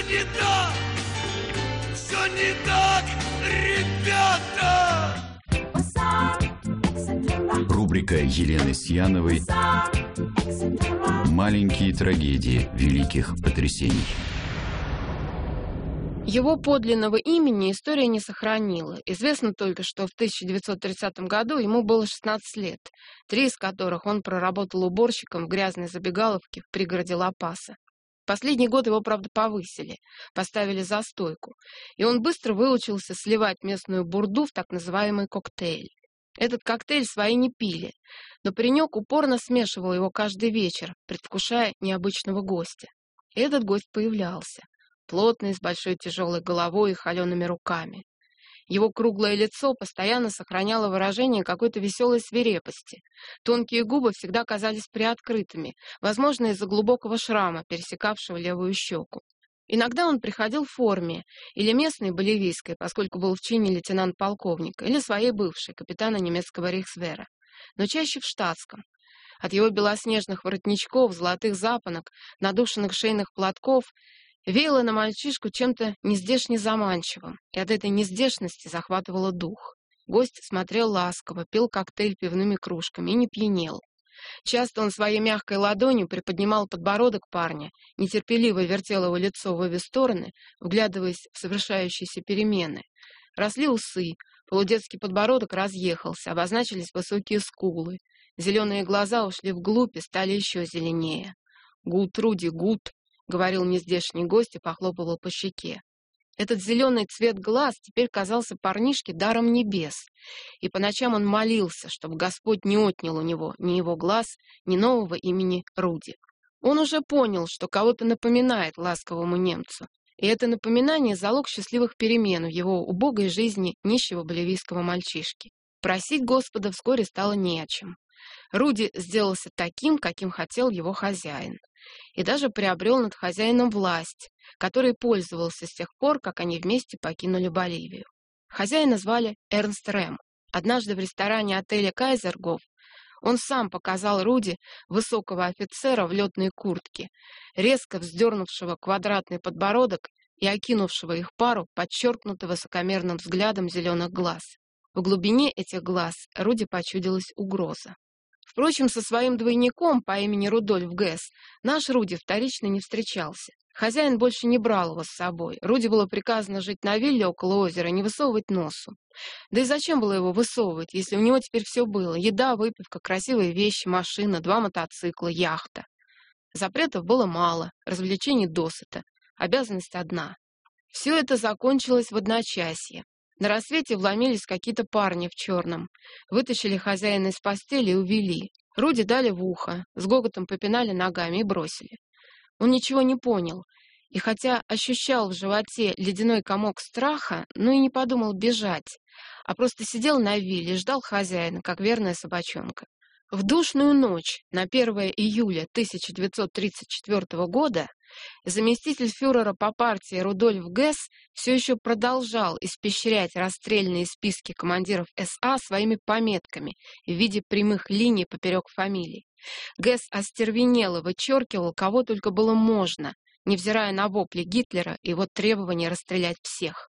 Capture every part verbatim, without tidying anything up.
не так, все не так, ребята. Рубрика Елены Сьяновой «Маленькие трагедии великих потрясений». Его подлинного имени история не сохранила. Известно только, что в тысяча девятьсот тридцатом году ему было шестнадцать лет, три из которых он проработал уборщиком в грязной забегаловке в пригороде Ла-Паса. Последний год его, правда, повысили, поставили за стойку, и он быстро выучился сливать местную бурду в так называемый коктейль. Этот коктейль свои не пили, но паренек упорно смешивал его каждый вечер, предвкушая необычного гостя. И этот гость появлялся, плотный, с большой тяжелой головой и холеными руками. Его круглое лицо постоянно сохраняло выражение какой-то веселой свирепости. Тонкие губы всегда казались приоткрытыми, возможно, из-за глубокого шрама, пересекавшего левую щеку. Иногда он приходил в форме, или местной боливийской, поскольку был в чине лейтенант-полковника, или своей бывшей, капитана немецкого рейхсвера, но чаще в штатском. От его белоснежных воротничков, золотых запонок, надушенных шейных платков веяло на мальчишку чем-то нездешне заманчивым, и от этой нездешности захватывало дух. Гость смотрел ласково, пил коктейль пивными кружками и не пьянел. Часто он своей мягкой ладонью приподнимал подбородок парня, нетерпеливо вертел его лицо в обе стороны, вглядываясь в совершающиеся перемены. Росли усы, полудетский подбородок разъехался, обозначились высокие скулы. Зеленые глаза ушли вглубь и стали еще зеленее. «Гуд, Руди, гуд!» — говорил нездешний гость и похлопывал по щеке. Этот зеленый цвет глаз теперь казался парнишке даром небес, и по ночам он молился, чтобы Господь не отнял у него ни его глаз, ни нового имени Руди. Он уже понял, что кого-то напоминает ласковому немцу, и это напоминание — залог счастливых перемен в его убогой жизни нищего боливийского мальчишки. Просить Господа вскоре стало не о чем. Руди сделался таким, каким хотел его хозяин, и даже приобрел над хозяином власть, которой пользовался с тех пор, как они вместе покинули Боливию. Хозяина звали Эрнст Рэм. Однажды в ресторане отеля «Кайзергоф» он сам показал Руди высокого офицера в летной куртке, резко вздернувшего квадратный подбородок и окинувшего их пару подчеркнуто высокомерным взглядом зеленых глаз. В глубине этих глаз Руди почудилась угроза. Впрочем, со своим двойником по имени Рудольф Гесс наш Руди вторично не встречался. Хозяин больше не брал его с собой. Руди было приказано жить на вилле около озера, не высовывать носу. Да и зачем было его высовывать, если у него теперь все было? Еда, выпивка, красивые вещи, машина, два мотоцикла, яхта. Запретов было мало, развлечений досыта, обязанность одна. Все это закончилось в одночасье. На рассвете вломились какие-то парни в черном, вытащили хозяина из постели и увели. Руди дали в ухо, с гоготом попинали ногами и бросили. Он ничего не понял, и хотя ощущал в животе ледяной комок страха, но и не подумал бежать, а просто сидел на вилле и ждал хозяина, как верная собачонка. В душную ночь на первое июля тысяча девятьсот тридцать четвёртого года заместитель фюрера по партии Рудольф Гесс все еще продолжал испещрять расстрельные списки командиров эс а своими пометками в виде прямых линий поперек фамилий. Гесс остервенело вычеркивал, кого только было можно, невзирая на вопли Гитлера и его требование расстрелять всех.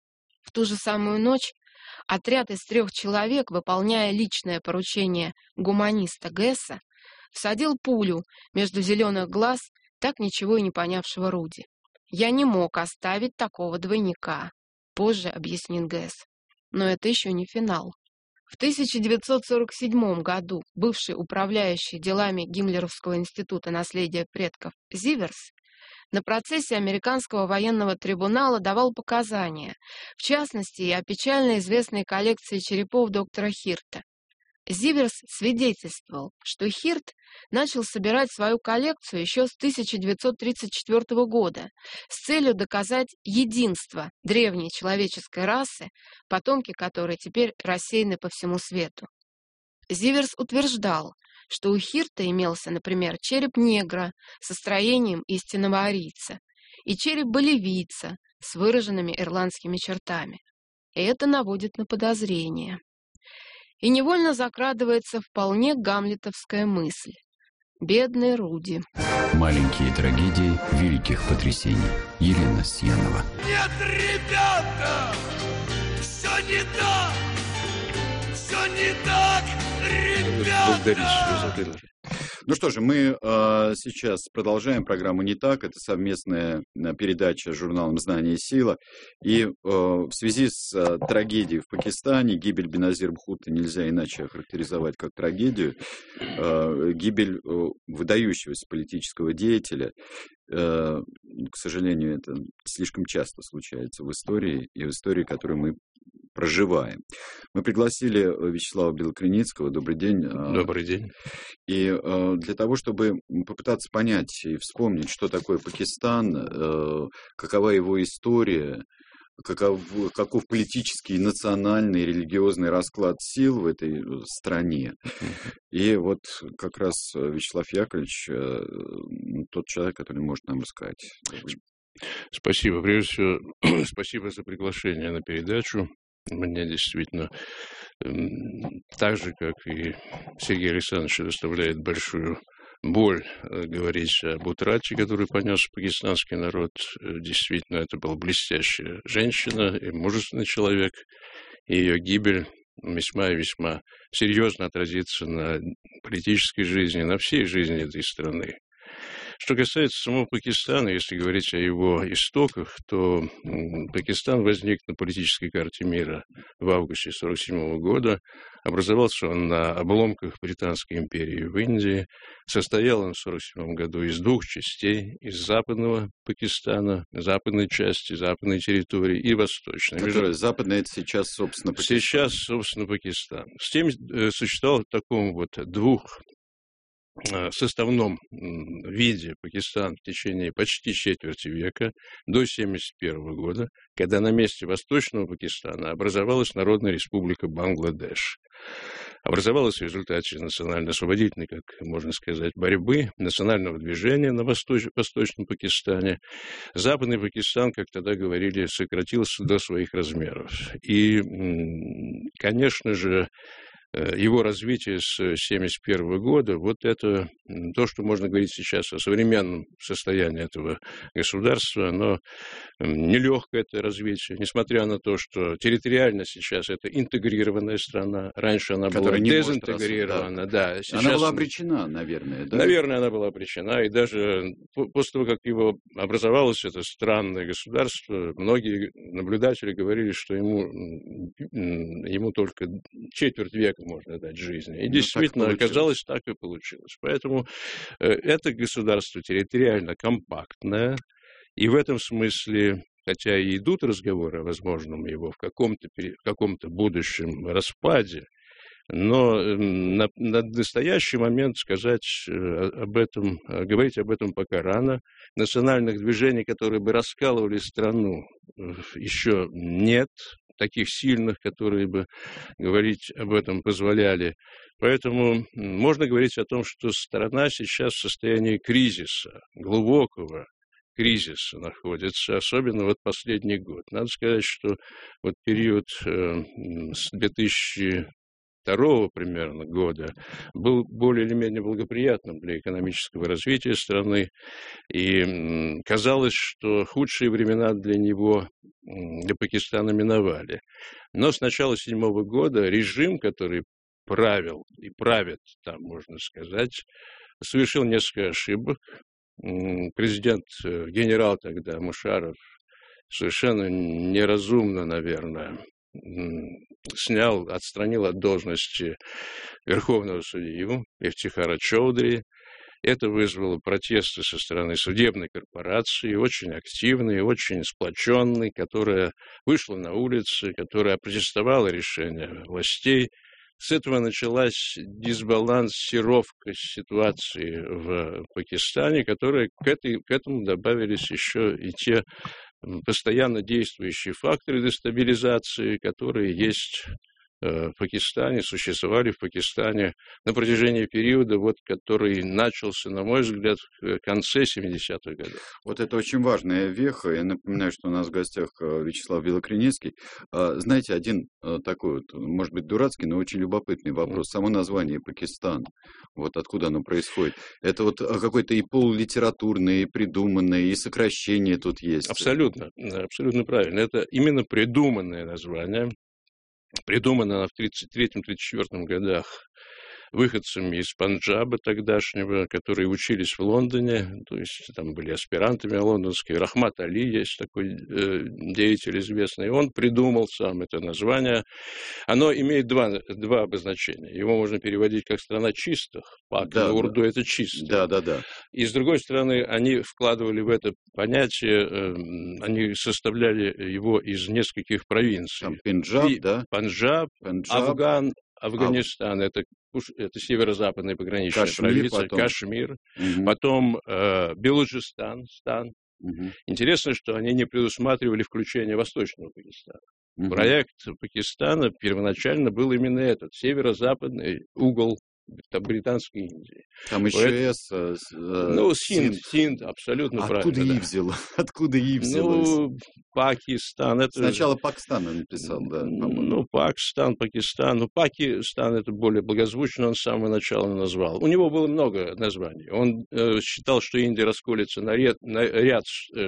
В ту же самую ночь отряд из трех человек, выполняя личное поручение гуманиста Гесса, всадил пулю между зеленых глаз так ничего и не понявшего Руди. «Я не мог оставить такого двойника», — позже объяснил Гесс. Но это еще не финал. В тысяча девятьсот сорок седьмом году бывший управляющий делами Гиммлеровского института наследия предков Зиверс на процессе американского военного трибунала давал показания, в частности, и о печально известной коллекции черепов доктора Хирта. Зиверс свидетельствовал, что Хирт начал собирать свою коллекцию еще с тысяча девятьсот тридцать четвёртого года с целью доказать единство древней человеческой расы, потомки которой теперь рассеяны по всему свету. Зиверс утверждал, что у Хирта имелся, например, череп негра со строением истинного арийца и череп боливийца с выраженными ирландскими чертами. И это наводит на подозрение. И невольно закрадывается вполне гамлетовская мысль. Бедный Руди. Маленькие трагедии великих потрясений. Елена Сьянова. Нет, ребята, все не так, все не так, ребята. Ну что же, мы э, сейчас продолжаем программу «Не так». Это совместная э, передача с журналом «Знание и сила». И э, в связи с э, трагедией в Пакистане, гибель Беназир Бхутто нельзя иначе охарактеризовать как трагедию, э, гибель э, выдающегося политического деятеля, э, к сожалению, это слишком часто случается в истории, и в истории, которую мы проживаем. Мы пригласили Вячеслава Белокриницкого. Добрый день. Добрый день. И э, для того, чтобы попытаться понять и вспомнить, что такое Пакистан, э, какова его история, каков, каков политический, национальный, религиозный расклад сил в этой стране. И вот как раз Вячеслав Яковлевич, э, тот человек, который может нам рассказать. Спасибо. Прежде всего, спасибо за приглашение на передачу. Мне действительно, так же, как и Сергею Александровичу, доставляет большую боль говорить об утрате, которую понес пакистанский народ. Действительно, это была блестящая женщина и мужественный человек. И ее гибель весьма и весьма серьезно отразится на политической жизни, на всей жизни этой страны. Что касается самого Пакистана, если говорить о его истоках, то Пакистан возник на политической карте мира в августе сорок седьмого года. Образовался он на обломках Британской империи в Индии. Состоял он в сорок седьмом году из двух частей. Из западного Пакистана, западной части, западной территории и восточной. Которая западная, это сейчас, собственно, Пакистан. Сейчас, собственно, Пакистан. С тем э, существовал в таком вот двух составном виде Пакистан в течение почти четверти века, до семьдесят первого года, когда на месте Восточного Пакистана образовалась Народная Республика Бангладеш. Образовалась в результате национально-освободительной, как можно сказать, борьбы, национального движения на Восточ... Восточном Пакистане. Западный Пакистан, как тогда говорили, сократился до своих размеров. И, конечно же, его развитие с семьдесят первого года, вот это то, что можно говорить сейчас о современном состоянии этого государства, оно нелегкое это развитие, несмотря на то, что территориально сейчас это интегрированная страна, раньше она была дезинтегрирована. Да. Сейчас... Она была обречена, наверное, да? Наверное, она была обречена, и даже после того, как его образовалось это странное государство, многие наблюдатели говорили, что ему, ему только четверть века можно дать жизни. И ну, действительно, так оказалось, так и получилось. Поэтому э, это государство территориально компактное, и в этом смысле, хотя и идут разговоры о возможном его в каком-то, в каком-то будущем распаде, но на, на настоящий момент сказать об этом, говорить об этом пока рано. Национальных движений, которые бы раскалывали страну, еще нет. Таких сильных, которые бы говорить об этом позволяли. Поэтому можно говорить о том, что страна сейчас в состоянии кризиса, глубокого кризиса находится, особенно вот последний год. Надо сказать, что вот период э, с две тысячи второго примерно года был более или менее благоприятным для экономического развития страны, и казалось, что худшие времена для него, для Пакистана, миновали. Но с начала седьмого года режим, который правил и правит там, можно сказать, совершил несколько ошибок. Президент, генерал тогда Мушарраф, совершенно неразумно, наверное, снял, отстранил от должности верховного судью Ифтихара Чоудри. Это вызвало протесты со стороны судебной корпорации, очень активной, очень сплоченной, которая вышла на улицы, которая опротестовала решение властей. С этого началась дисбалансировка ситуации в Пакистане, которая к, этой, к этому добавились еще и те постоянно действующие факторы дестабилизации, которые есть в Пакистане, существовали в Пакистане на протяжении периода, вот, который начался, на мой взгляд, в конце семидесятых годов. Вот это очень важная веха. Я напоминаю, что у нас в гостях Вячеслав Белокринецкий. Знаете, один такой вот, может быть, дурацкий, но очень любопытный вопрос. Само название Пакистан, вот откуда оно происходит. Это вот какой-то и полулитературное, и придуманное, и сокращение тут есть. Абсолютно, абсолютно правильно. Это именно придуманное название. Придумано она в тридцать третьем — тридцать четвёртом годах выходцами из Панджаба тогдашнего, которые учились в Лондоне, то есть там были аспирантами лондонские. Рахмат Али есть такой э, деятель известный, он придумал сам это название. Оно имеет два, два обозначения. Его можно переводить как «страна чистых», пак да, на урду да. это чистый. Да, да, да. И с другой стороны, они вкладывали в это понятие, э, они составляли его из нескольких провинций. Там Пенджаб, И, да? Пенджаб, Пенджаб, Афган, Афганистан, это, это северо-западная пограничная Кашмир, провинция, потом. Кашмир, угу. потом э, Белуджистан, стан. Угу. Интересно, что они не предусматривали включение Восточного Пакистана. Угу. Проект Пакистана первоначально был именно этот, северо-западный угол британской Индии. Там еще Поэтому, С, э, ну, Синд, Синд. Синд, абсолютно Откуда правильно. И Да. взяло? Откуда И взялось? Ну, Пакистан. Это... Сначала Пакистан он написал, да, по-моему. Ну, Пакистан, Пакистан. Ну, Пакистан это более благозвучно, он с самого начала назвал. У него было много названий. Он э, считал, что Индия расколется на ряд, на ряд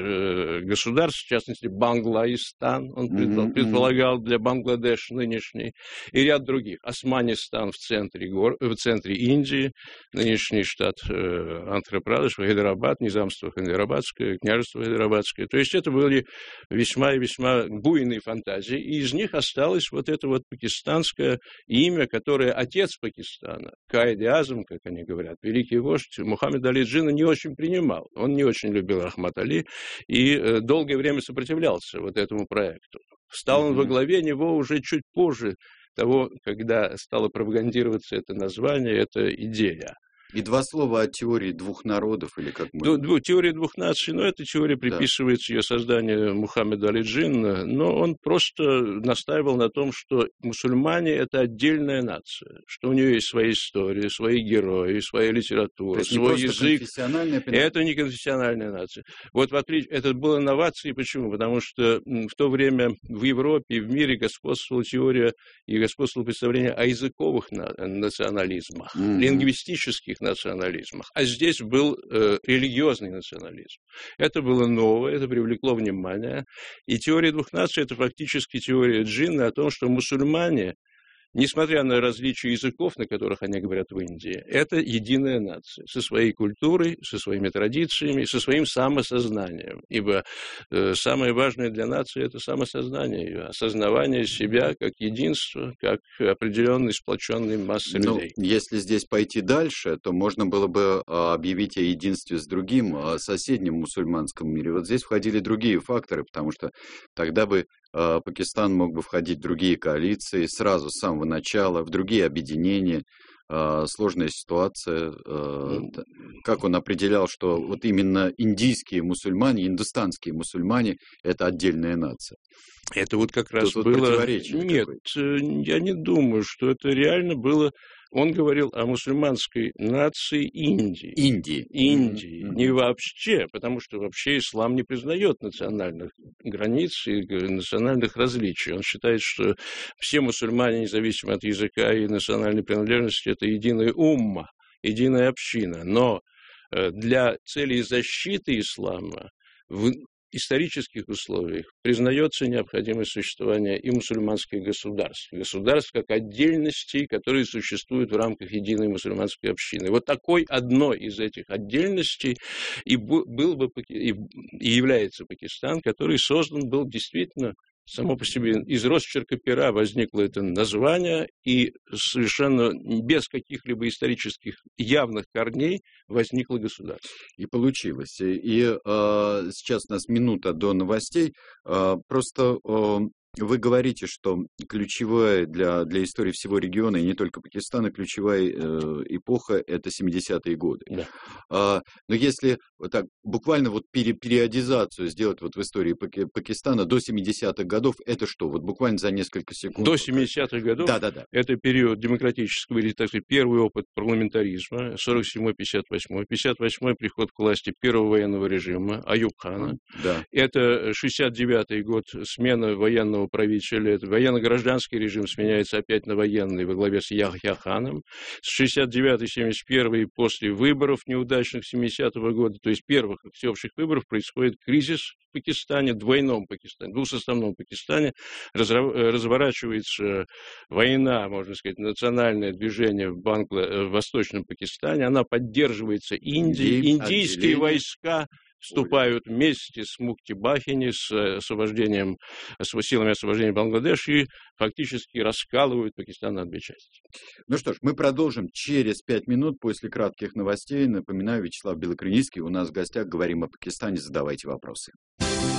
э, государств, в частности, Банглаистан, он Mm-hmm. предполагал для Бангладеш нынешний, и ряд других. Османистан в центре, гор, в центре Индии, нынешний штат э, Андхра-Прадеш, Хайдарабад, Низамство Хайдарабадское, княжество Хайдарабадское. То есть это были весьма и весьма буйные фантазии, и из них осталось вот это вот пакистанское имя, которое отец Пакистана, Каид-и-Азам, как они говорят, великий вождь, Мухаммед Али Джинна не очень принимал. Он не очень любил Рахмат Али и э, долгое время сопротивлялся вот этому проекту. Встал он mm-hmm. во главе него уже чуть позже того, когда стало пропагандироваться это название, эта идея. И два слова о теории двух народов, или как мы... Ду- ду- теория двух наций, но эта теория приписывается, да, ее созданию Мухаммеду Али Джинна, но он просто настаивал на том, что мусульмане – это отдельная нация, что у нее есть своя история, свои герои, своя литература, свой язык. Это не конфессиональная нация. Вот в отличие, это было новацией, почему? Потому что в то время в Европе и в мире господствовала теория и господствовало представление о языковых национализмах, mm-hmm. лингвистических национализмах, а здесь был э, религиозный национализм. Это было новое, это привлекло внимание, и теория двух наций – это фактически теория Джинна о том, что мусульмане, несмотря на различия языков, на которых они говорят в Индии, это единая нация со своей культурой, со своими традициями, со своим самосознанием. Ибо э, самое важное для нации – это самосознание ее, осознавание себя как единство, как определенной сплоченной массы ну, людей. Если здесь пойти дальше, то можно было бы объявить о единстве с другим, о соседнем мусульманском мире. Вот здесь входили другие факторы, потому что тогда бы Пакистан мог бы входить в другие коалиции сразу с самого начала, в другие объединения, сложная ситуация. Как он определял, что вот именно индийские мусульмане, индустанские мусульмане – это отдельная нация? Это вот как раз Тут было... Вот Нет, я не думаю, что это реально было... Он говорил о мусульманской нации Индии. Индии. Индии. Mm-hmm. Не вообще, потому что вообще ислам не признает национальных границ и национальных различий. Он считает, что все мусульмане, независимо от языка и национальной принадлежности, это единая умма, единая община. Но для целей защиты ислама в исторических условиях признается необходимость существования и мусульманских государств. Государств как отдельностей, которые существуют в рамках единой мусульманской общины. Вот такой одной из этих отдельностей и был бы и является Пакистан, который создан был действительно само по себе из росчерка пера возникло это название, и совершенно без каких-либо исторических явных корней возникло государство. И получилось. И, и э, сейчас у нас минута до новостей. Э, просто э, Вы говорите, что ключевая для, для истории всего региона, и не только Пакистана, ключевая э, эпоха – это семидесятые годы. Да. А, но если вот так буквально вот пере, периодизацию сделать вот в истории Паки, Пакистана до семидесятых годов, это что? Вот буквально за несколько секунд. До семидесятых годов да, да, да. это период демократического, или, так сказать, первый опыт парламентаризма, сорок седьмой — пятьдесят восьмой. пятьдесят восьмой приход к власти первого военного режима Аюб Хана. Да. Это шестьдесят девятый год, смена военного правителя. Это военно-гражданский режим сменяется опять на военный во главе с Яхья Ханом. С шестьдесят девятый — семьдесят первый после выборов неудачных семидесятого года, то есть первых всеобщих выборов, происходит кризис в Пакистане, двойном Пакистане, двухсоставном Пакистане. Разворачивается война, можно сказать, национальное движение в, Бангла... в Восточном Пакистане. Она поддерживается Индией. Индии, Индийские отделение. войска вступают вместе с Мукти-Бахини, с освобождением, с силами освобождения Бангладеш и фактически раскалывают Пакистан на две части. Ну что ж, мы продолжим через пять минут после кратких новостей. Напоминаю, Вячеслав Белокринийский у нас в гостях. Говорим о Пакистане. Задавайте вопросы.